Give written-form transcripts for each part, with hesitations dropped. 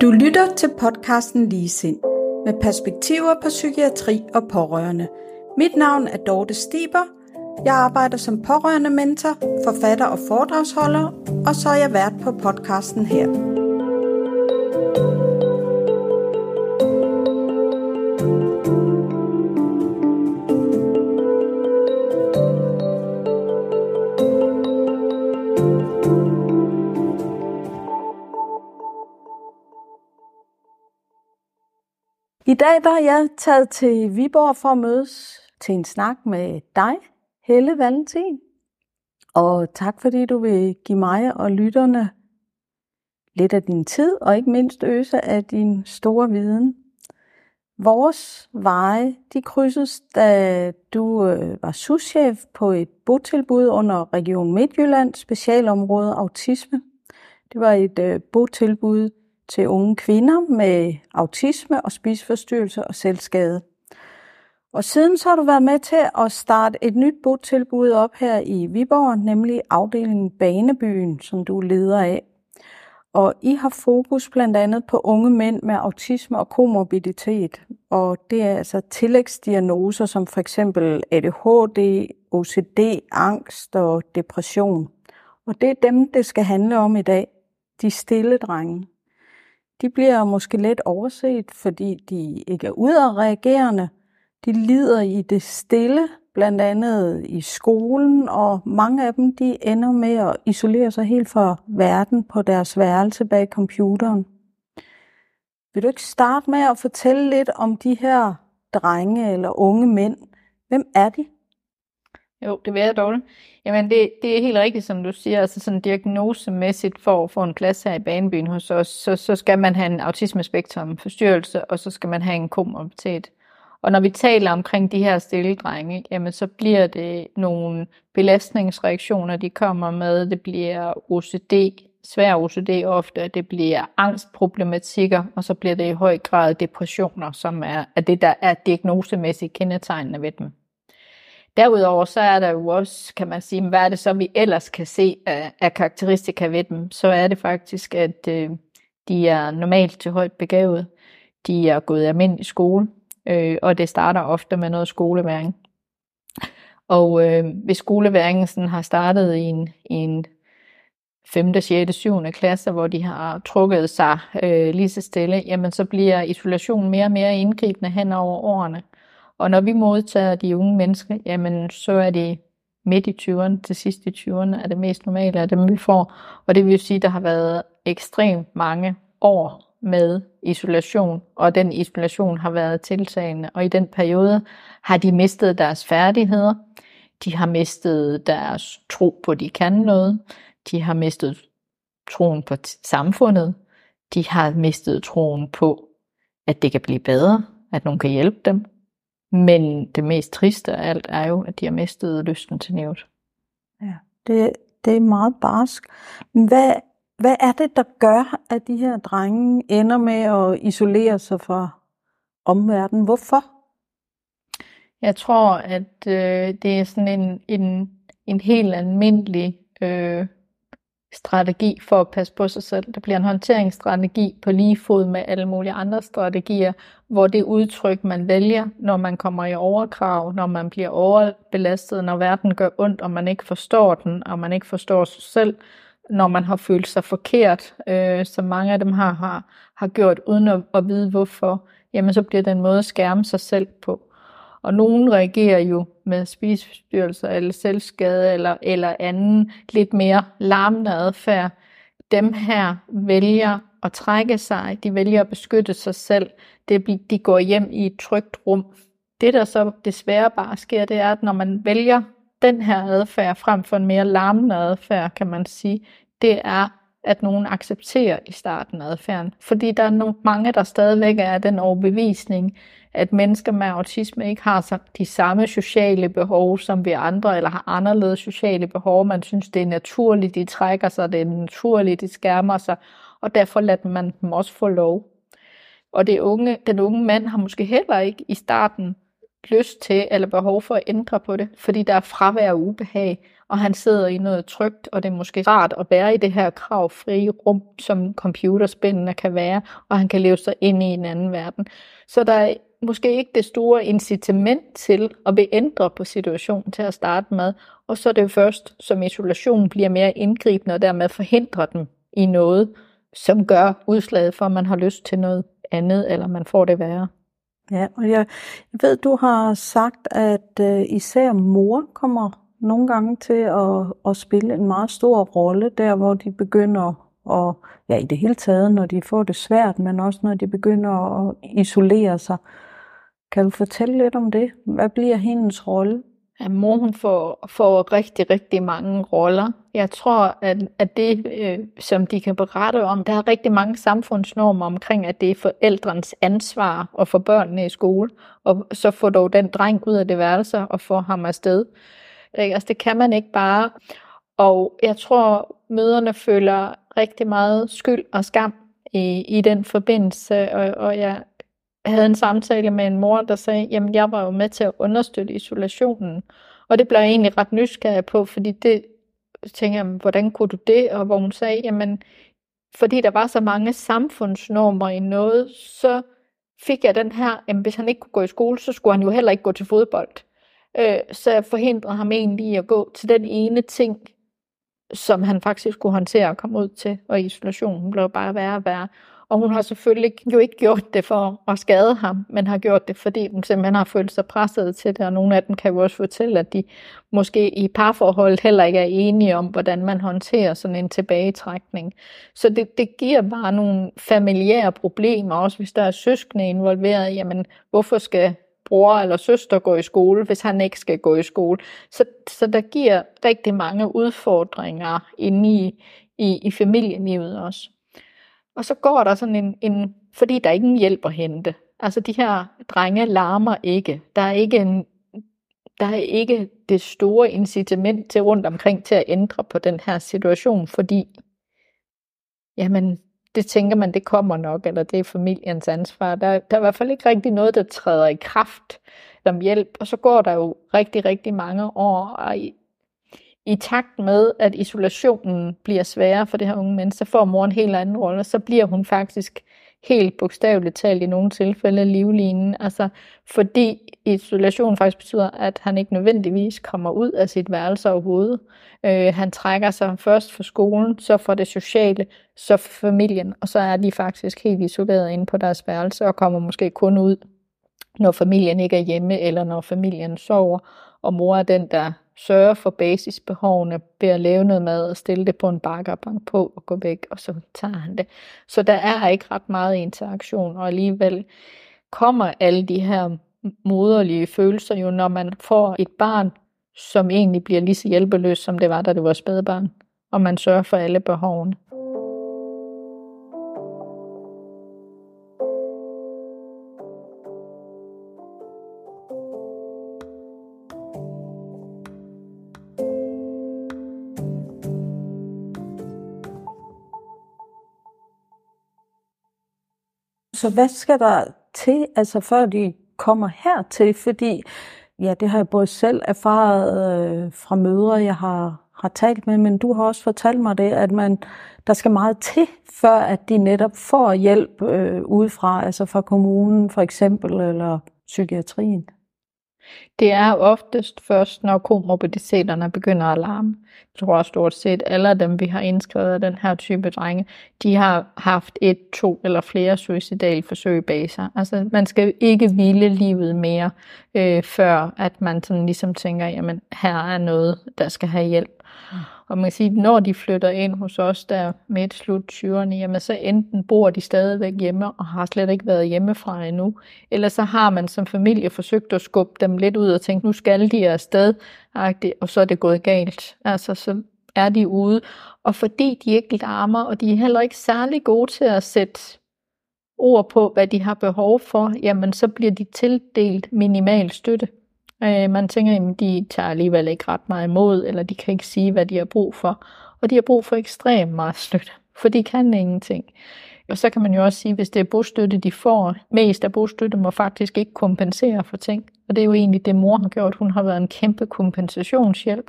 Du lytter til podcasten Ligesind med perspektiver på psykiatri og pårørende. Mit navn er Dorte Stiber. Jeg arbejder som pårørende mentor, forfatter og foredragsholder, og så er jeg vært på podcasten her. I dag der er jeg taget til Viborg for at mødes til en snak med dig, Helle Valentin. Og tak fordi du vil give mig og lytterne lidt af din tid, og ikke mindst øse af din store viden. Vores veje, de krydses, da du var souschef på et botilbud under Region Midtjylland, specialområde autisme. Det var et botilbud til unge kvinder med autisme og spiseforstyrrelse og selvskade. Og siden så har du været med til at starte et nyt botilbud op her i Viborg, nemlig afdelingen Banebyen, som du er leder af. Og I har fokus blandt andet på unge mænd med autisme og komorbiditet. Og det er altså tillægsdiagnoser som for eksempel ADHD, OCD, angst og depression. Og det er dem, det skal handle om i dag. De stille drenge. De bliver måske lidt overset, fordi de ikke er udadreagerende. De lider i det stille, blandt andet i skolen, og mange af dem de ender med at isolere sig helt fra verden på deres værelse bag computeren. Vil du ikke starte med at fortælle lidt om de her drenge eller unge mænd? Hvem er de? Jo, det vil jeg dog. Jamen, det er helt rigtigt, som du siger. Altså sådan diagnosemæssigt for at få en plads her i Banebyen hos os, så skal man have en autismespektrumforstyrrelse, og så skal man have en komorbiditet. Og når vi taler omkring de her stille drenge, jamen så bliver det nogle belastningsreaktioner, de kommer med. Det bliver OCD, svær OCD ofte, det bliver angstproblematikker, og så bliver det i høj grad depressioner, som er det, der er diagnosemæssigt kendetegnende ved dem. Derudover så er der jo også, kan man sige, hvad er det så vi ellers kan se af karakteristika ved dem, så er det faktisk, at de er normalt til højt begavet, de er gået i almindelig skole, og det starter ofte med noget skoleværing. Og hvis skoleværingen sådan har startet i en 5., 6., 7. klasse, hvor de har trukket sig lige så stille, jamen så bliver isolationen mere og mere indgribende hen over årene. Og når vi modtager de unge mennesker, jamen så er det midt i 20'erne til sidst i 20'erne er det mest normale af dem, vi får. Og det vil sige, at der har været ekstremt mange år med isolation, og den isolation har været tiltagende. Og i den periode har de mistet deres færdigheder, de har mistet deres tro på, at de kan noget, de har mistet troen på samfundet, de har mistet troen på, at det kan blive bedre, at nogen kan hjælpe dem. Men det mest triste af alt er jo, at de har mistet lysten til livet. Ja, det er meget barsk. Hvad er det, der gør, at de her drenge ender med at isolere sig fra omverdenen? Hvorfor? Jeg tror, at det er sådan en helt almindelig strategi for at passe på sig selv. Der bliver en håndteringsstrategi på lige fod med alle mulige andre strategier, hvor det udtryk, man vælger, når man kommer i overkrav, når man bliver overbelastet, når verden gør ondt, og man ikke forstår den, og man ikke forstår sig selv, når man har følt sig forkert, som mange af dem har gjort, uden at vide hvorfor, jamen så bliver det en måde at skærme sig selv på. Og nogen reagerer jo med spiseforstyrrelser eller selvskade eller anden lidt mere larmende adfærd. Dem her vælger at trække sig, de vælger at beskytte sig selv, de går hjem i et trygt rum. Det der så desværre bare sker, det er, at når man vælger den her adfærd frem for en mere larmende adfærd, kan man sige, det er, at nogen accepterer i starten adfærden. Fordi der er mange, der stadigvæk er den overbevisning, at mennesker med autisme ikke har de samme sociale behov som vi andre, eller har anderledes sociale behov. Man synes, det er naturligt, de trækker sig, det er naturligt, de skærmer sig, og derfor lader man dem også få lov. Og den unge mand har måske heller ikke i starten lyst til eller behov for at ændre på det, fordi der er fravær og ubehag. og han sidder i noget trygt, og det er måske rart at være i det her kravfrie rum, som computerspillene kan være, og han kan leve sig ind i en anden verden. Så der er måske ikke det store incitament til at vil ændre på situationen til at starte med, og så er det jo først, som isolationen bliver mere indgribende, og dermed forhindrer dem i noget, som gør udslaget for, at man har lyst til noget andet, eller man får det værre. Ja, og jeg ved, du har sagt, at især mor kommer nogle gange til at spille en meget stor rolle, der hvor de begynder at, ja i det hele taget, når de får det svært, men også når de begynder at isolere sig. Kan du fortælle lidt om det? Hvad bliver hendes rolle? Ja, mor hun får rigtig, rigtig mange roller. Jeg tror, at det, som de kan berette om, der er rigtig mange samfundsnormer omkring, at det er forældrens ansvar at få børnene i skole, og så få dog den dreng ud af det værelse og få ham afsted. Altså, det kan man ikke bare. Og jeg tror, mødrene føler rigtig meget skyld og skam i den forbindelse, og jeg havde en samtale med en mor, der sagde, jamen jeg var jo med til at understøtte isolationen. Og det blev jeg egentlig ret nysgerrig på, fordi det tænkte jeg, hvordan kunne du det? Og hvor hun sagde, jamen fordi der var så mange samfundsnormer i noget, så fik jeg den her, jamen hvis han ikke kunne gå i skole, så skulle han jo heller ikke gå til fodbold. Så jeg forhindrede ham egentlig i at gå til den ene ting, som han faktisk kunne håndtere og komme ud til, og isolationen blev bare værre og værre. Og hun har selvfølgelig jo ikke gjort det for at skade ham, men har gjort det, fordi hun simpelthen har følt sig presset til det, og nogle af dem kan jo også fortælle, at de måske i parforholdet heller ikke er enige om, hvordan man håndterer sådan en tilbagetrækning. Så det giver bare nogle familiære problemer, også hvis der er søskende involveret. Jamen, hvorfor skal bror eller søster gå i skole, hvis han ikke skal gå i skole? Så der giver rigtig mange udfordringer inde i familielivet også. Og så går der sådan fordi der er ingen hjælp at hente. Altså de her drenge larmer ikke. Der er ikke det store incitament til rundt omkring til at ændre på den her situation, fordi jamen, det tænker man, det kommer nok, eller det er familiens ansvar. Der er i hvert fald ikke rigtig noget, der træder i kraft som hjælp. Og så går der jo rigtig, rigtig mange år, og i takt med, at isolationen bliver sværere for det her unge menneske, så får mor en helt anden rolle, så bliver hun faktisk helt bogstaveligt talt i nogle tilfælde livlinen. Altså, fordi isolation faktisk betyder, at han ikke nødvendigvis kommer ud af sit værelse overhovedet. Han trækker sig først fra skolen, så fra det sociale, så fra familien, og så er de faktisk helt isoleret inde på deres værelse, og kommer måske kun ud, når familien ikke er hjemme, eller når familien sover, og mor er den, der sørge for basisbehovene ved at lave noget mad og stille det på en bakke og banke på og gå væk, og så tager han det. Så der er ikke ret meget interaktion, og alligevel kommer alle de her moderlige følelser jo, når man får et barn, som egentlig bliver lige så hjælpeløs, som det var, da det var spædbarn, og man sørger for alle behovene. Så hvad skal der til, altså før de kommer hertil? Fordi, ja, det har jeg både selv erfaret fra mødre, jeg har talt med, men du har også fortalt mig det, at der skal meget til, før at de netop får hjælp udefra, altså fra kommunen for eksempel, eller psykiatrien. Det er oftest først, når komorbiditeterne begynder at larme. Jeg tror stort set alle af dem, vi har indskrevet af den her type drenge, de har haft 1, 2 eller flere suicidale forsøg bag sig. Altså man skal ikke hvile livet mere, før at man sådan ligesom tænker, jamen her er noget, der skal have hjælp. Og man kan sige, når de flytter ind hos os der midt slut 20'erne, jamen så enten bor de stadigvæk hjemme og har slet ikke været hjemmefra endnu, eller så har man som familie forsøgt at skubbe dem lidt ud og tænke, nu skal de afsted, og så er det gået galt. Altså så er de ude, og fordi de ikke larmer, og de er heller ikke særlig gode til at sætte ord på, hvad de har behov for, jamen så bliver de tildelt minimal støtte. Man tænker, at de tager alligevel ikke ret meget imod, eller de kan ikke sige, hvad de har brug for. Og de har brug for ekstremt meget støtte, for de kan ingenting. Og så kan man jo også sige, at hvis det er bostøtte, de får, mest af bostøtte må faktisk ikke kompensere for ting. Og det er jo egentlig det, mor har gjort. Hun har været en kæmpe kompensationshjælp.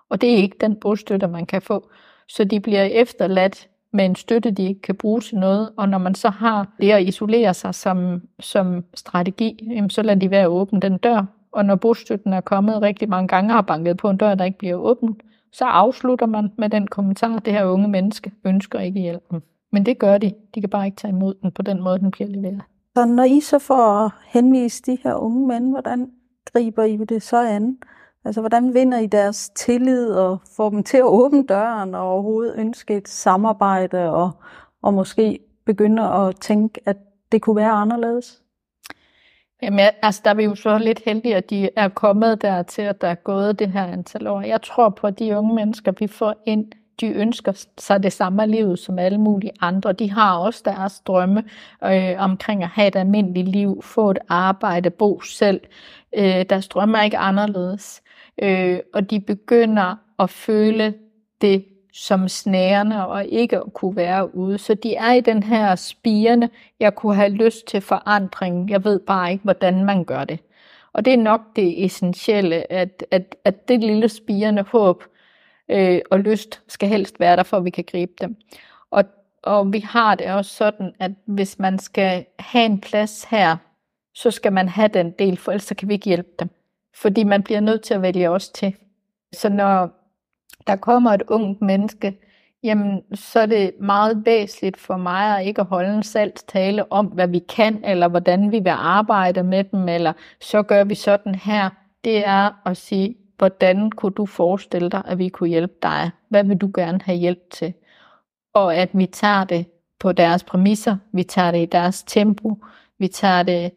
Og det er ikke den bostøtte, man kan få. Så de bliver efterladt med en støtte, de ikke kan bruge til noget. Og når man så har det at isolere sig som strategi, så lader de være at åbne den dør. Og når bostøtten er kommet rigtig mange gange og har banket på en dør, der ikke bliver åbent, så afslutter man med den kommentar, det her unge menneske ønsker ikke hjælpen. Men det gør de. De kan bare ikke tage imod den på den måde, den bliver leveret. Så når I så får henvist de her unge mænd, hvordan griber I det så an? Altså, hvordan vinder I deres tillid og får dem til at åbne døren og overhovedet ønske et samarbejde og måske begynde at tænke, at det kunne være anderledes? Jamen, altså, der er vi jo så lidt heldige, at de er kommet dertil, at der er gået det her antal år. Jeg tror på, at de unge mennesker, vi får ind, de ønsker sig det samme af livet som alle mulige andre. De har også deres drømme omkring at have et almindeligt liv, få et arbejde, bo selv. Deres drømme er ikke anderledes. Og de begynder at føle det som snærende og ikke at kunne være ude. Så de er i den her spirende, jeg kunne have lyst til forandring, jeg ved bare ikke, hvordan man gør det. Og det er nok det essentielle, at det lille spirende håb og lyst skal helst være der, for at vi kan gribe dem. Og vi har det også sådan, at hvis man skal have en plads her, så skal man have den del, for ellers kan vi ikke hjælpe dem. Fordi man bliver nødt til at vælge os til. Så når der kommer et ungt menneske, jamen så er det meget væsentligt for mig at ikke holde en salgstale om, hvad vi kan, eller hvordan vi vil arbejde med dem, eller så gør vi sådan her. Det er at sige, hvordan kunne du forestille dig, at vi kunne hjælpe dig? Hvad vil du gerne have hjælp til? Og at vi tager det på deres præmisser, vi tager det i deres tempo, vi tager det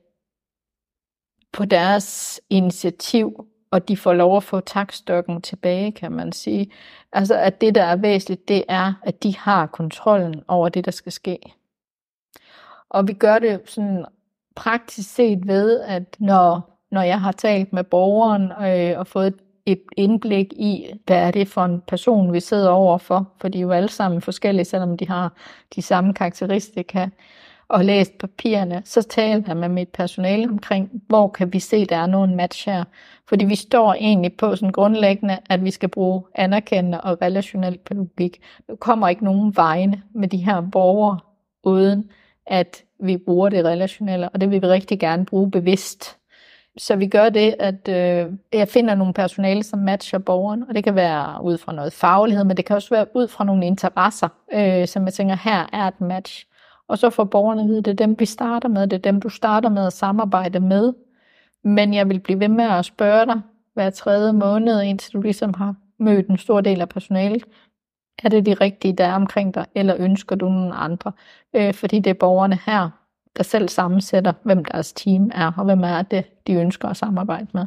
på deres initiativ, og de får lov at få taktstokken tilbage, kan man sige. Altså, at det, der er væsentligt, det er, at de har kontrollen over det, der skal ske. Og vi gør det sådan praktisk set ved, at når jeg har talt med borgeren og fået et indblik i, hvad er det for en person, vi sidder overfor, for de er jo alle sammen forskellige, selvom de har de samme karakteristika, og læst papirerne, så taler jeg med mit personale omkring, hvor kan vi se, der er nogen match her. Fordi vi står egentlig på sådan grundlæggende, at vi skal bruge anerkendende og relationel pædagogik. Der kommer ikke nogen vegne med de her borgere, uden at vi bruger det relationelle, og det vil vi rigtig gerne bruge bevidst. Så vi gør det, at jeg finder nogle personale, som matcher borgeren, og det kan være ud fra noget faglighed, men det kan også være ud fra nogle interesser, som jeg tænker, her er et match. Og så får borgerne at vide, det er dem, vi starter med, det er dem, du starter med at samarbejde med. Men jeg vil blive ved med at spørge dig hver 3. måned, indtil du ligesom har mødt en stor del af personalet. Er det de rigtige, der er omkring dig, eller ønsker du nogle andre? Fordi det er borgerne her, der selv sammensætter, hvem deres team er, og hvem er det, de ønsker at samarbejde med.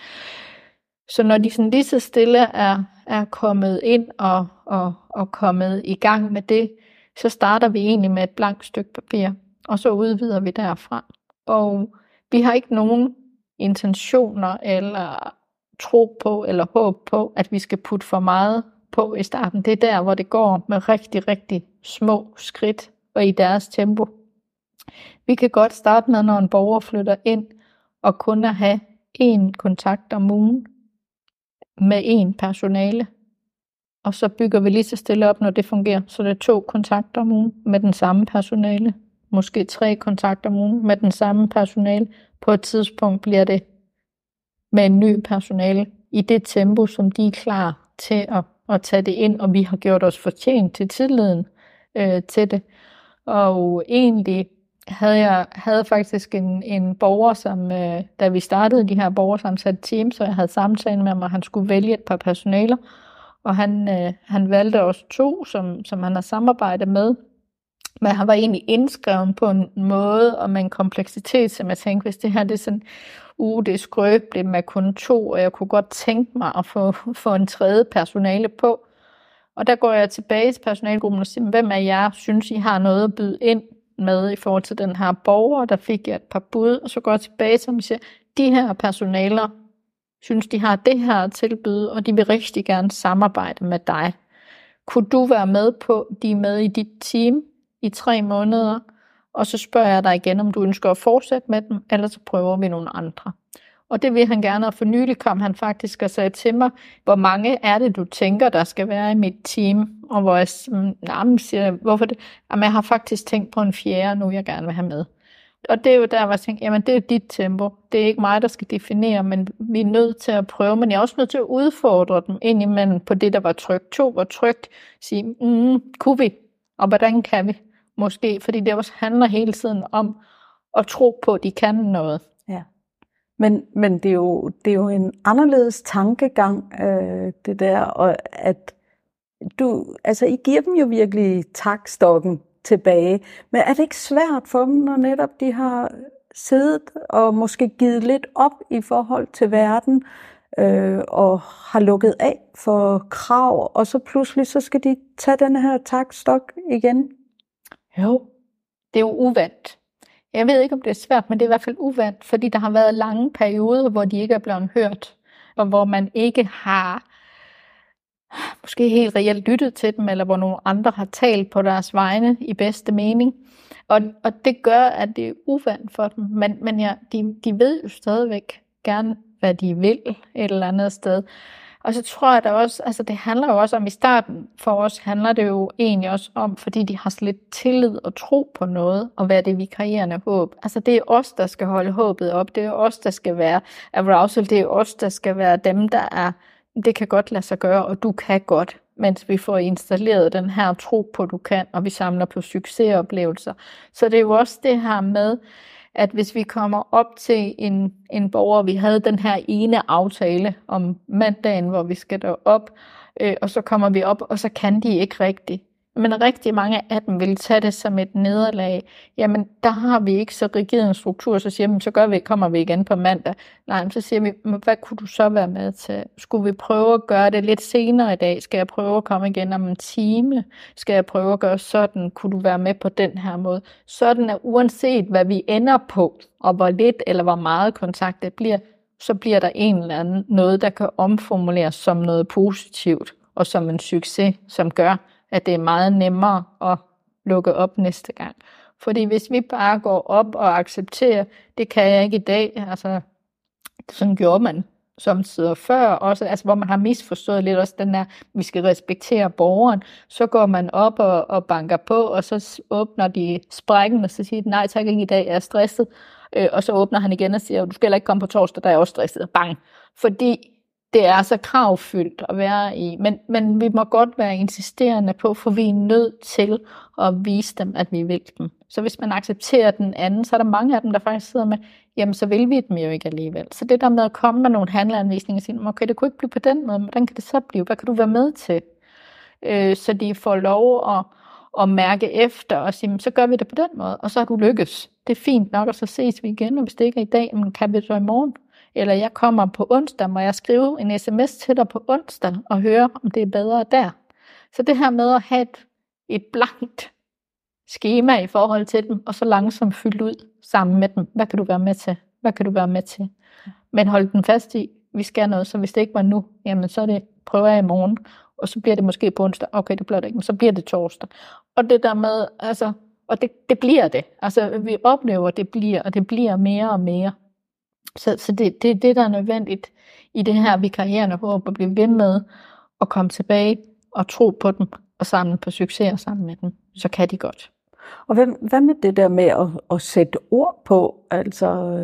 Så når de sådan lige så stille er kommet ind og kommet i gang med det, så starter vi egentlig med et blankt stykke papir, og så udvider vi derfra. Og vi har ikke nogen intentioner eller tro på eller håb på, at vi skal putte for meget på i starten. Det er der, hvor det går med rigtig, rigtig små skridt og i deres tempo. Vi kan godt starte med, når en borger flytter ind, og kun at have 1 kontakt om ugen med 1 personale. Og så bygger vi lige så stille op, når det fungerer. Så det er 2 kontakter om ugen med den samme personale. Måske 3 kontakter om ugen med den samme personale. På et tidspunkt bliver det med en ny personale i det tempo, som de er klar til at tage det ind. Og vi har gjort os fortjent til tilliden til det. Og egentlig havde faktisk en borger, som da vi startede de her borgersamsatte teams, så jeg havde samtale med ham, og han skulle vælge et par personaler. Og han valgte også 2, som han har samarbejdet med. Men han var egentlig indskrevet på en måde og med en kompleksitet, som jeg tænkte, hvis det her det er sådan, det er skrøbeligt med kun 2, og jeg kunne godt tænke mig at få en 3. personale på. Og der går jeg tilbage til personalegruppen og siger, hvem af jer synes, I har noget at byde ind med i forhold til den her borger, der fik jeg et par bud, og så går jeg tilbage til ham og siger, de her personaler synes, de har det her tilbud, og de vil rigtig gerne samarbejde med dig. Kunne du være med på, de er med i dit team i 3 måneder, og så spørger jeg dig igen, om du ønsker at fortsætte med dem, eller så prøver vi nogle andre. Og det vil han gerne, og for nylig kom han faktisk og sagde til mig, hvor mange er det, du tænker, der skal være i mit team? Og hvor jeg siger, hvorfor det? Jamen, jeg har faktisk tænkt på en 4. nu, jeg gerne vil have med. Og det er jo der, hvor jeg tænker, jamen det er dit tempo. Det er ikke mig, der skal definere, men vi er nødt til at prøve. Men jeg er også nødt til at udfordre dem indimellem på det, der var trygt. 2 var trygt. Sige, kunne vi? Og hvordan kan vi? Måske, fordi det også handler hele tiden om at tro på, at de kan noget. Ja. Men det er jo en anderledes tankegang, det der, og at I giver dem jo virkelig taktstokken tilbage. Men er det ikke svært for dem, når netop de har siddet og måske givet lidt op i forhold til verden, og har lukket af for krav, og så pludselig så skal de tage den her taktstok igen? Jo, det er jo uvant. Jeg ved ikke, om det er svært, men det er i hvert fald uvant, fordi der har været lange perioder, hvor de ikke er blevet hørt, og hvor man ikke har måske helt reelt lyttet til dem, eller hvor nogle andre har talt på deres vegne i bedste mening. Og det gør, at det er uvant for dem. Men ja, de ved jo stadigvæk gerne, hvad de vil et eller andet sted. Og så tror jeg da også, altså det handler jo også om, i starten for os handler det jo egentlig også om, fordi de har så lidt tillid og tro på noget, og hvad det vikarierende håb. Altså det er os, der skal holde håbet op, det er os, der skal være arousal, det er os, der skal være dem, der er, det kan godt lade sig gøre, og du kan godt, mens vi får installeret den her tro på, du kan, og vi samler på succesoplevelser. Så det er jo også det her med, at hvis vi kommer op til en borger, vi havde den her ene aftale om mandagen, hvor vi skal derop, og så kommer vi op, og så kan de ikke rigtigt. Men rigtig mange af dem vil tage det som et nederlag. Jamen, der har vi ikke så rigid en struktur, så siger vi, så kommer vi igen på mandag. Nej, så siger vi, hvad kunne du så være med til? Skulle vi prøve at gøre det lidt senere i dag? Skal jeg prøve at komme igen om en time? Skal jeg prøve at gøre sådan? Kunne du være med på den her måde? Sådan er uanset, hvad vi ender på, og hvor lidt eller hvor meget kontakt det bliver, så bliver der en eller anden noget, der kan omformuleres som noget positivt, og som en succes, som gør, at det er meget nemmere at lukke op næste gang. Fordi hvis vi bare går op og accepterer, det kan jeg ikke i dag, altså sådan gjorde man samtidig før også, altså hvor man har misforstået lidt også den der, vi skal respektere borgeren, så går man op og banker på, og så åbner de sprækken, og så siger de, nej tak, ikke i dag, jeg er stresset, og så åbner han igen og siger, du skal heller ikke komme på torsdag, der er jeg også stresset, bang, fordi det er så kravfyldt at være i, men vi må godt være insisterende på, for vi er nødt til at vise dem, at vi vil dem. Så hvis man accepterer den anden, så er der mange af dem, der faktisk sidder med, jamen så vil vi dem jo ikke alligevel. Så det der med at komme med nogle handleanvisninger og sige, okay, det kunne ikke blive på den måde, men hvordan kan det så blive? Hvad kan du være med til? Så de får lov at mærke efter og sige, så gør vi det på den måde, og så har du lykkes. Det er fint nok, og så ses vi igen, og hvis det ikke er i dag, men kan vi så i morgen? Eller jeg kommer på onsdag, må jeg skrive en sms til dig på onsdag og høre, om det er bedre der. Så det her med at have et blankt skema i forhold til dem, og så langsomt fyldt ud sammen med dem. Hvad kan du være med til? Hvad kan du være med til? Men hold den fast i, vi skal noget, så hvis det ikke var nu, jamen så er det, prøver jeg i morgen, og så bliver det måske på onsdag. Okay, det bliver det ikke, men så bliver det torsdag. Og det der med, altså, og det bliver det. Altså vi oplever, at det bliver, og det bliver mere og mere. Så det er det, der er nødvendigt i det her vikarierende håb, at blive ved med at komme tilbage og tro på dem og samle på succeser sammen med dem. Så kan de godt. Og hvad med det der med at sætte ord på, altså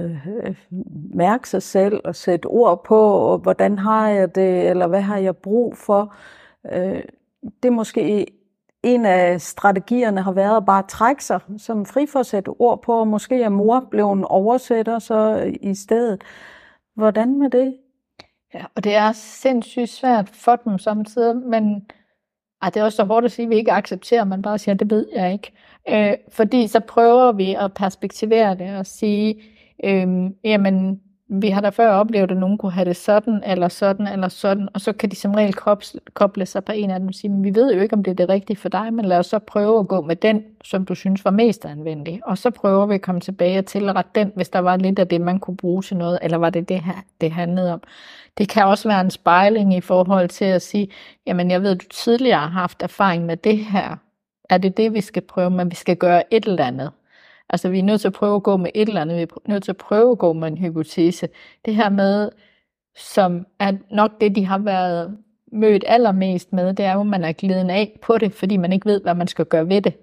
mærke sig selv og sætte ord på, og hvordan har jeg det, eller hvad har jeg brug for? Det er måske en af strategierne har været at bare trække sig som fri for at sætte ord på, og måske er mor blevet en oversætter så i stedet. Hvordan med det? Ja, og det er sindssygt svært for dem samtidig, men det er også så hårdt at sige, at vi ikke accepterer, man bare siger, det ved jeg ikke. Fordi så prøver vi at perspektivere det og sige, jamen vi har da før oplevet, at nogen kunne have det sådan, eller sådan, eller sådan, og så kan de som regel koble sig på en af dem og sige, men vi ved jo ikke, om det er det rigtige for dig, men lad os så prøve at gå med den, som du synes var mest anvendelig. Og så prøver vi at komme tilbage og tilrette den, hvis der var lidt af det, man kunne bruge til noget, eller var det det her, det handlede om. Det kan også være en spejling i forhold til at sige, jamen jeg ved, du tidligere har haft erfaring med det her. Er det det, vi skal prøve, men vi skal gøre et eller andet. Altså vi er nødt til at prøve at gå med et eller andet, vi er nødt til at prøve at gå med en hypotese. Det her med, som er nok det, de har været mødt allermest med, det er jo, at man er gliden af på det, fordi man ikke ved, hvad man skal gøre ved det.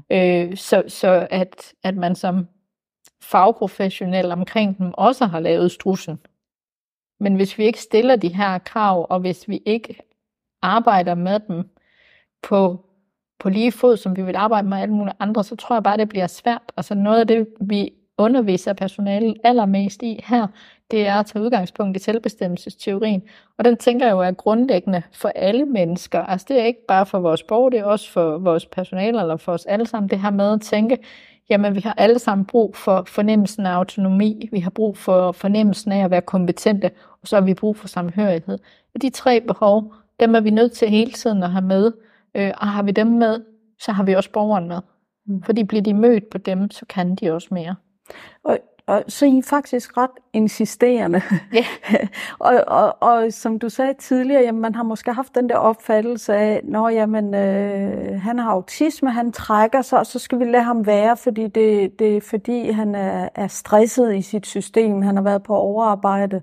Så at man som fagprofessionel omkring dem også har lavet strudsen. Men hvis vi ikke stiller de her krav, og hvis vi ikke arbejder med dem på lige fod, som vi vil arbejde med alle mulige andre, så tror jeg bare, det bliver svært. Altså noget af det, vi underviser personalet allermest i her, det er at tage udgangspunkt i selvbestemmelsesteorien. Og den tænker jeg jo er grundlæggende for alle mennesker. Altså det er ikke bare for vores borgere, det er også for vores personale eller for os alle sammen. Det her med at tænke, jamen vi har alle sammen brug for fornemmelsen af autonomi, vi har brug for fornemmelsen af at være kompetente, og så har vi brug for samhørighed. Og de 3 behov, dem er vi nødt til hele tiden at have med. Og har vi dem med, så har vi også borgeren med. Fordi bliver de mødt på dem, så kan de også mere. Og så er I faktisk ret insisterende. Yeah. og som du sagde tidligere, jamen, man har måske haft den der opfattelse af, han har autisme, han trækker sig, og så skal vi lade ham være, fordi det er fordi, han er stresset i sit system, han har været på overarbejde.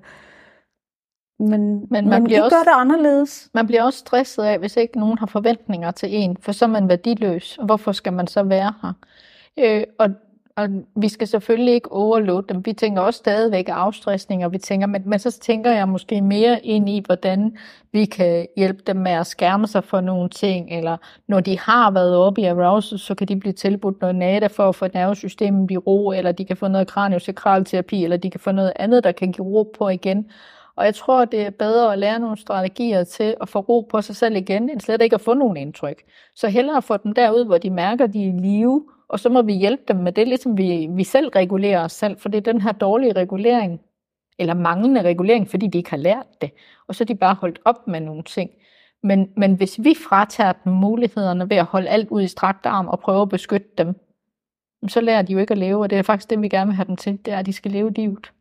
Men man bliver også, gør det anderledes. Man bliver også stresset af, hvis ikke nogen har forventninger til en, for så er man værdiløs. Og hvorfor skal man så være her? Og vi skal selvfølgelig ikke overloade dem. Vi tænker også stadigvæk afstressning, og vi tænker, men så tænker jeg måske mere ind i, hvordan vi kan hjælpe dem med at skærme sig for nogle ting, eller når de har været oppe i arousal, så kan de blive tilbudt noget NADA for at få nervesystemet i ro, eller de kan få noget kraniosakralterapi, eller de kan få noget andet, der kan give ro på igen. Og jeg tror, det er bedre at lære nogle strategier til at få ro på sig selv igen, end slet ikke at få nogen indtryk. Så hellere få dem derud, hvor de mærker, de er i live, og så må vi hjælpe dem med det, ligesom vi selv regulerer os selv, for det er den her dårlige regulering, eller manglende regulering, fordi de ikke har lært det, og så er de bare holdt op med nogle ting. Men hvis vi fratager dem mulighederne ved at holde alt ud i strakt arm og prøve at beskytte dem, så lærer de jo ikke at leve, og det er faktisk det, vi gerne vil have dem til, det er, at de skal leve livet.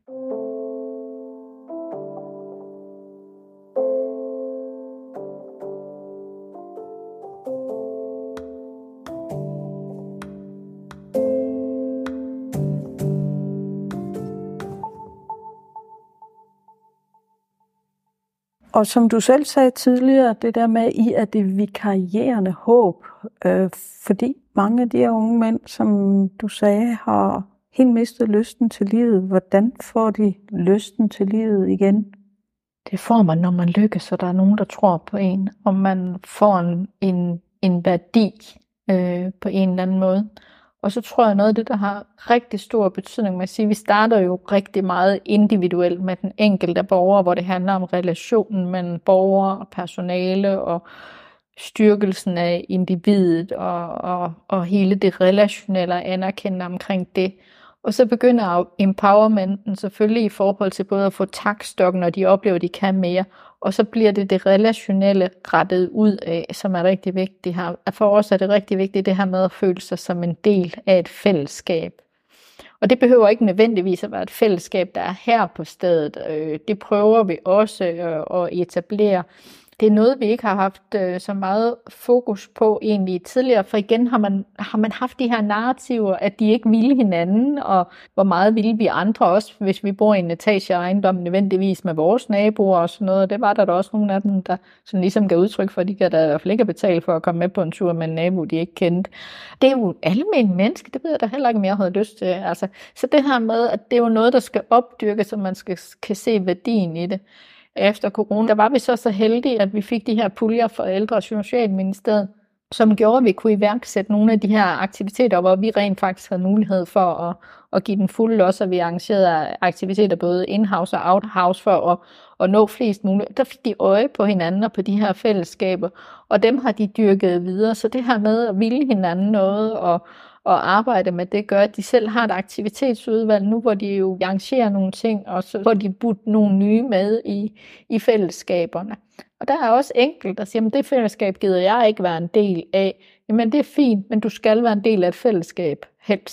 Og som du selv sagde tidligere, det der med, I er det vikarierende håb, fordi mange af de her unge mænd, som du sagde, har helt mistet lysten til livet. Hvordan får de lysten til livet igen? Det får man, når man lykkes, og der er nogen, der tror på en, og man får en værdi på en eller anden måde. Og så tror jeg noget af det, der har rigtig stor betydning, man siger, vi starter jo rigtig meget individuelt med den enkelte borger, hvor det handler om relationen mellem borger og personale og styrkelsen af individet og hele det relationelle og anerkendende omkring det. Og så begynder empowermenten selvfølgelig i forhold til både at få taktstokken, når de oplever, at de kan mere, og så bliver det relationelle rettet ud af, som er rigtig vigtigt her. For os er det rigtig vigtigt, det her med at føle sig som en del af et fællesskab. Og det behøver ikke nødvendigvis at være et fællesskab, der er her på stedet. Det prøver vi også at etablere. Det er noget, vi ikke har haft så meget fokus på egentlig tidligere, for igen har man haft de her narrativer, at de ikke ville hinanden, og hvor meget ville vi andre også, hvis vi bor i en etageejendom nødvendigvis med vores naboer og sådan noget. Det var der også nogle af dem, der sådan ligesom gav udtryk for, at de kan da i hvert fald ikke betale for at komme med på en tur med en nabo, de ikke kendte. Det er jo almindelige mennesker, det ved jeg da heller ikke, om jeg havde lyst til. Altså, så det her med, at det er jo noget, der skal opdyrkes, så man kan se værdien i det. Efter corona, der var vi så heldige, at vi fik de her puljer fra Ældre- og Socialministeriet, som gjorde, at vi kunne iværksætte nogle af de her aktiviteter, hvor vi rent faktisk havde mulighed for at give den fulde også, at vi arrangerede aktiviteter både in-house og out-house for at nå flest muligt. Der fik de øje på hinanden og på de her fællesskaber, og dem har de dyrket videre. Så det her med at ville hinanden noget og arbejde med det, gør, at de selv har et aktivitetsudvalg nu, hvor de jo arrangerer nogle ting, og så får de budt nogle nye med i fællesskaberne. Og der er også enkelt, der siger, at det fællesskab gider jeg ikke være en del af. Jamen det er fint, men du skal være en del af et fællesskab, helst.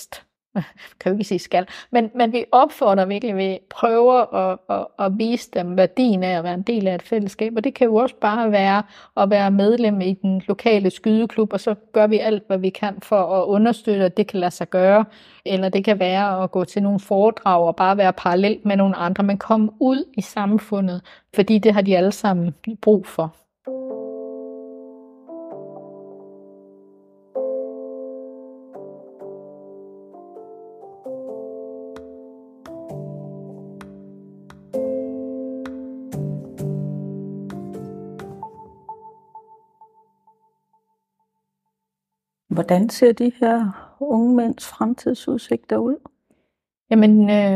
kan jo ikke sige skal, men vi opfordrer virkelig, vi prøver at vise dem værdien af at være en del af et fællesskab, og det kan jo også bare være at være medlem i den lokale skydeklub, og så gør vi alt, hvad vi kan for at understøtte, at det kan lade sig gøre, eller det kan være at gå til nogle foredrag og bare være parallelt med nogle andre, men komme ud i samfundet, fordi det har de alle sammen brug for. Hvordan ser de her unge mænds fremtidsudsigter ud? Jamen,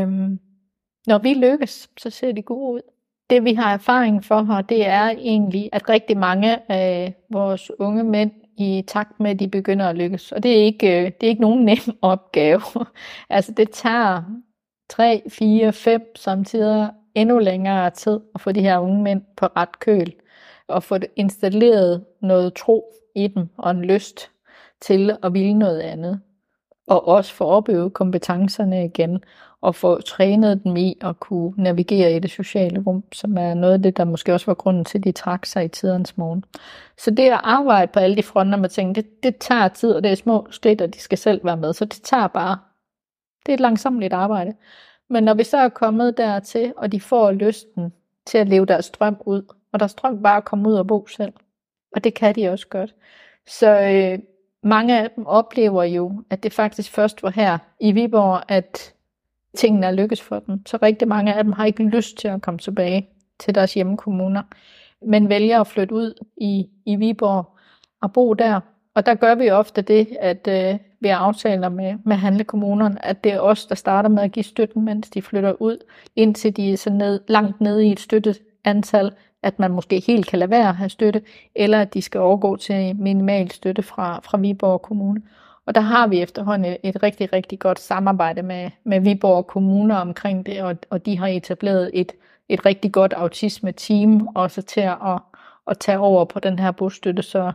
når vi lykkes, så ser de gode ud. Det vi har erfaring for her, det er egentlig, at rigtig mange af vores unge mænd, i takt med, at de begynder at lykkes. Og det er ikke nogen nem opgave. Altså det tager 3, 4, 5 samtidig endnu længere tid at få de her unge mænd på ret køl. Og få installeret noget tro i dem og en lyst til at ville noget andet. Og også få opøvet kompetencerne igen. Og få trænet dem i at kunne navigere i det sociale rum, som er noget af det, der måske også var grunden til, at de trak sig i tidernes morgen. Så det at arbejde på alle de fronter med ting, det tager tid, og det er små skridt, og de skal selv være med. Så det tager bare, det er et langsommeligt arbejde. Men når vi så er kommet dertil, og de får lysten til at leve deres drøm ud, og deres drøm bare at komme ud og bo selv, og det kan de også godt. Så mange af dem oplever jo, at det faktisk først var her i Viborg, at tingene er lykkes for dem. Så rigtig mange af dem har ikke lyst til at komme tilbage til deres hjemmekommuner, men vælger at flytte ud i Viborg og bo der. Og der gør vi ofte det, at vi aftaler med handlekommunerne, at det er os, der starter med at give støtten, mens de flytter ud, indtil de er så langt nede i et støtteantal, at man måske helt kan lade være at have støtte, eller at de skal overgå til minimal støtte fra Viborg Kommune. Og der har vi efterhånden et rigtig, rigtig godt samarbejde med Viborg Kommune omkring det, og de har etableret et rigtig godt autisme-team også til at tage over på den her bostøtte. Så,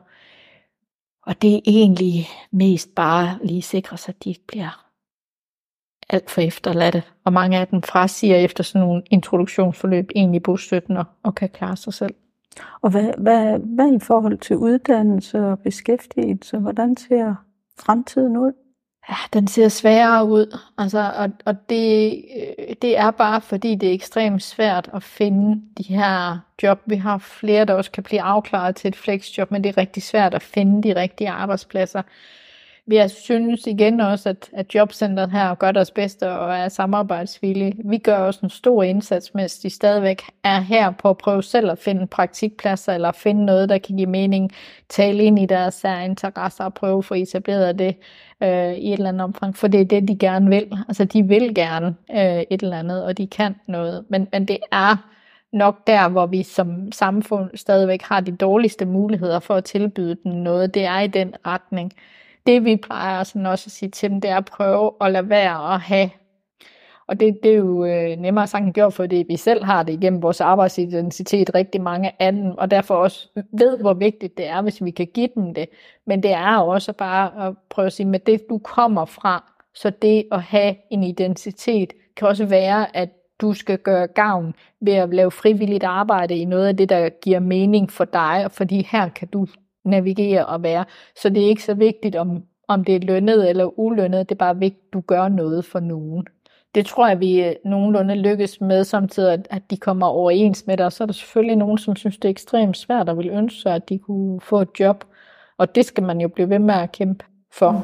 og det er egentlig mest bare lige sikre sig, at de ikke bliver alt for efterladte. Og mange af dem frasiger efter sådan nogle introduktionsforløb egentlig bostøtten og kan klare sig selv. Og hvad i forhold til uddannelse og beskæftigelse? Hvordan ser fremtiden ud? Ja, den ser sværere ud, altså, og det er bare fordi det er ekstremt svært at finde de her job. Vi har flere, der også kan blive afklaret til et flexjob, men det er rigtig svært at finde de rigtige arbejdspladser. Jeg synes igen også, at jobcentret her gør deres bedste og er samarbejdsvillige. Vi gør også en stor indsats, mens de stadigvæk er her på at prøve selv at finde praktikpladser eller finde noget, der kan give mening, tale ind i deres særinteresser og prøve at få etableret det i et eller andet omfang. For det er det, de gerne vil. Altså de vil gerne et eller andet, og de kan noget. Men det er nok der, hvor vi som samfund stadigvæk har de dårligste muligheder for at tilbyde dem noget. Det er i den retning. Det vi plejer sådan også at sige til dem, det er at prøve at lade være at have. Og det er jo nemmere sagt end gjort, fordi vi selv har det igennem vores arbejdsidentitet, rigtig mange af dem, og derfor også ved, hvor vigtigt det er, hvis vi kan give dem det. Men det er også bare at prøve at sige, med det du kommer fra, så det at have en identitet, kan også være, at du skal gøre gavn ved at lave frivilligt arbejde i noget af det, der giver mening for dig, fordi her kan du navigere og være. Så det er ikke så vigtigt, om det er lønnet eller ulønnet. Det er bare vigtigt, at du gør noget for nogen. Det tror jeg, vi nogenlunde lykkes med samtidig, at de kommer overens med det. Og så er der selvfølgelig nogen, som synes, det er ekstremt svært og vil ønske sig, at de kunne få et job. Og det skal man jo blive ved med at kæmpe for.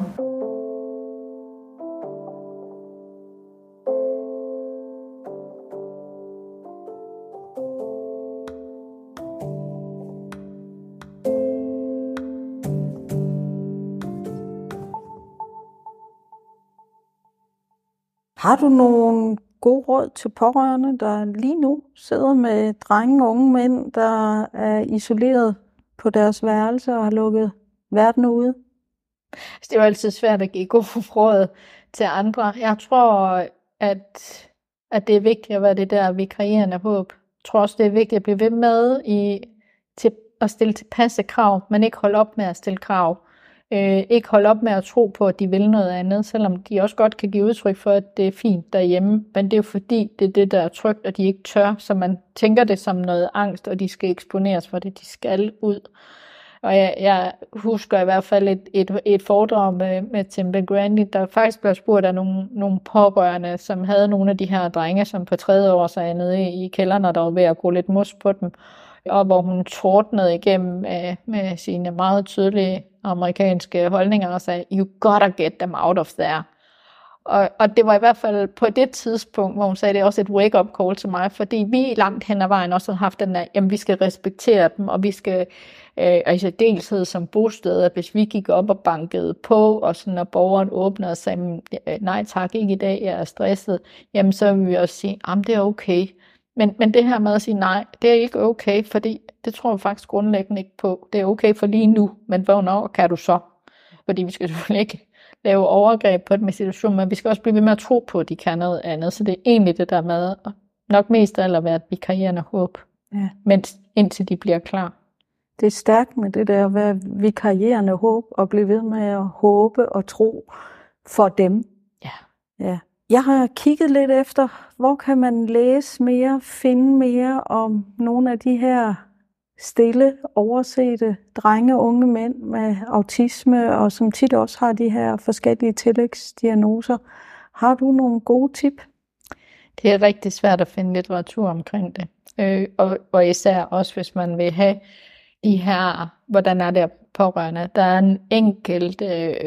Har du nogle gode råd til pårørende, der lige nu sidder med drenge og unge mænd, der er isoleret på deres værelse og har lukket verden ude? Det er jo altid svært at give gode råd til andre. Jeg tror, at det er vigtigt at være det der vikarierende håb. Jeg tror også, det er vigtigt at blive ved med til at stille tilpasse krav, men ikke holde op med at stille krav. Ikke holde op med at tro på, at de vil noget andet, selvom de også godt kan give udtryk for, at det er fint derhjemme. Men det er jo fordi, det er det, der er trygt, og de ikke tør, så man tænker det som noget angst, og de skal eksponeres for det, de skal ud. Og jeg husker i hvert fald et foredrag med Tim Grandy, der faktisk blev spurgt af nogle pårørende, som havde nogle af de her drenge, som på 3. år så nede i kælderen, og der var ved at gå lidt mos på dem, og hvor hun tordnede igennem med sine meget tydelige amerikanske holdninger og sagde, you gotta get them out of there. Og det var i hvert fald på det tidspunkt, hvor hun sagde, det er også et wake-up call til mig, fordi vi langt hen ad vejen også har haft den der, jamen vi skal respektere dem, og vi skal, altså deltid som bosted, at hvis vi gik op og bankede på, og sådan når borgeren åbnede og sagde, nej tak, ikke i dag, jeg er stresset, jamen så vil vi også sige, jamen det er okay. Men det her med at sige nej, det er ikke okay, fordi det tror jeg faktisk grundlæggende ikke på. Det er okay for lige nu, men hvornår kan du så? Fordi vi skal selvfølgelig ikke lave overgreb på den situation, men vi skal også blive ved med at tro på, at de kan noget andet. Så det er egentlig det der med, nok mest af alt at være et vikarierende håb, mens indtil de bliver klar. Det er stærkt med det der at være vikarierende håb, og blive ved med at håbe og tro for dem. Ja. Jeg har kigget lidt efter, hvor kan man læse mere, finde mere om nogle af de her stille, oversete drenge, unge mænd med autisme, og som tit også har de her forskellige tillægsdiagnoser. Har du nogle gode tip? Det er rigtig svært at finde litteratur omkring det. Og især også, hvis man vil have de her, hvordan er det pårørende. Der er en enkelt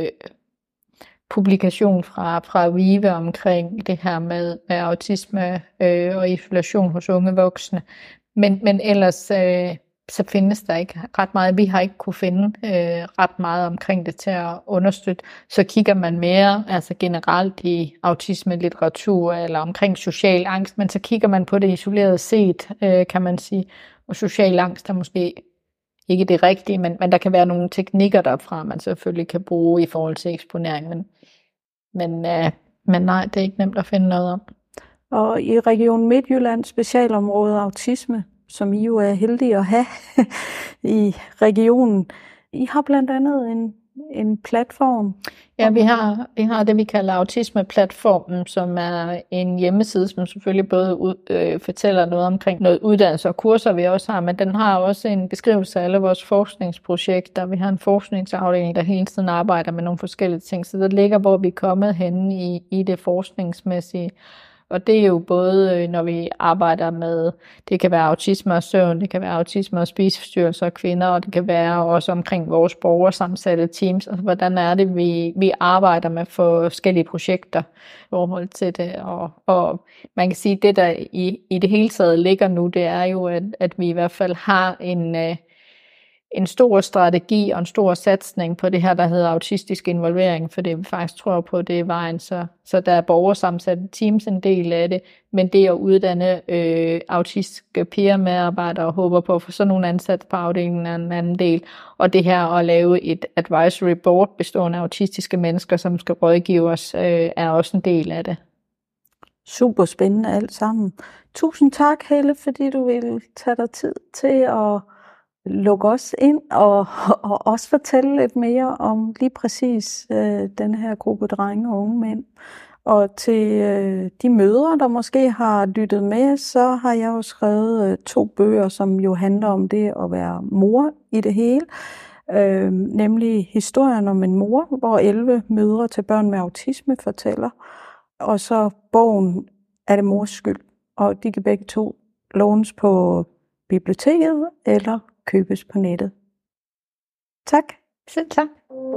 publikation fra VIVE omkring det her med autisme og isolation hos unge voksne. Men ellers så findes der ikke ret meget. Vi har ikke kunne finde ret meget omkring det til at understøtte. Så kigger man mere altså generelt i autisme-litteratur eller omkring social angst, men så kigger man på det isoleret set, kan man sige. Og social angst er måske ikke det rigtige, men der kan være nogle teknikker derfra, man selvfølgelig kan bruge i forhold til eksponering. Men nej, det er ikke nemt at finde noget om. Og i Region Midtjylland specialområde autisme, som I jo er heldige at have i regionen. I har blandt andet en platform. Ja, vi har det, vi kalder autisme-platformen, som er en hjemmeside, som selvfølgelig både fortæller noget omkring noget uddannelse og kurser, vi også har, men den har også en beskrivelse af alle vores forskningsprojekter. Vi har en forskningsafdeling, der hele tiden arbejder med nogle forskellige ting, så der ligger, hvor vi er kommet henne i det forskningsmæssige. Og det er jo både, når vi arbejder med, det kan være autisme og søvn, det kan være autisme og spiseforstyrrelser og kvinder, og det kan være også omkring vores borgersammensatte teams. Altså, hvordan er det, vi arbejder med forskellige projekter i forhold til det. Og man kan sige, at det, der i det hele taget ligger nu, det er jo, at vi i hvert fald har en stor strategi og en stor satsning på det her, der hedder autistisk involvering, for det vi faktisk tror på, det er vejen. Så der er borgersammensatte teams en del af det, men det at uddanne autistiske peer-medarbejdere og håber på at få sådan nogle ansat på afdelingen er en anden del. Og det her at lave et advisory board bestående af autistiske mennesker, som skal rådgive os, er også en del af det. Super spændende alt sammen. Tusind tak, Helle, fordi du ville tage dig tid til at lukke os ind og også fortælle lidt mere om lige præcis den her gruppe drenge og unge mænd. Og til de mødre, der måske har lyttet med, så har jeg jo skrevet 2 bøger, som jo handler om det at være mor i det hele. Nemlig historien om en mor, hvor 11 mødre til børn med autisme fortæller. Og så bogen Er det mors skyld? Og de kan begge 2 lånes på biblioteket eller købes på nettet. Tak. Selv tak.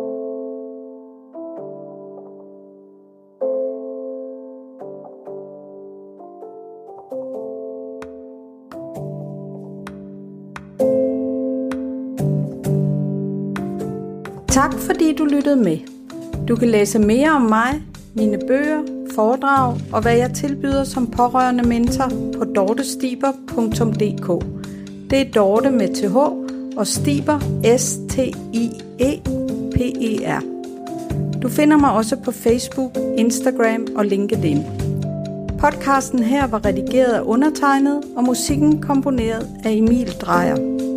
Tak fordi du lyttede med. Du kan læse mere om mig, mine bøger, foredrag og hvad jeg tilbyder som pårørende mentor på dortestiber.dk. Det er Dorte med TH og Stiber STIEPER. Du finder mig også på Facebook, Instagram og LinkedIn. Podcasten her var redigeret af undertegnet og musikken komponeret af Emil Drejer.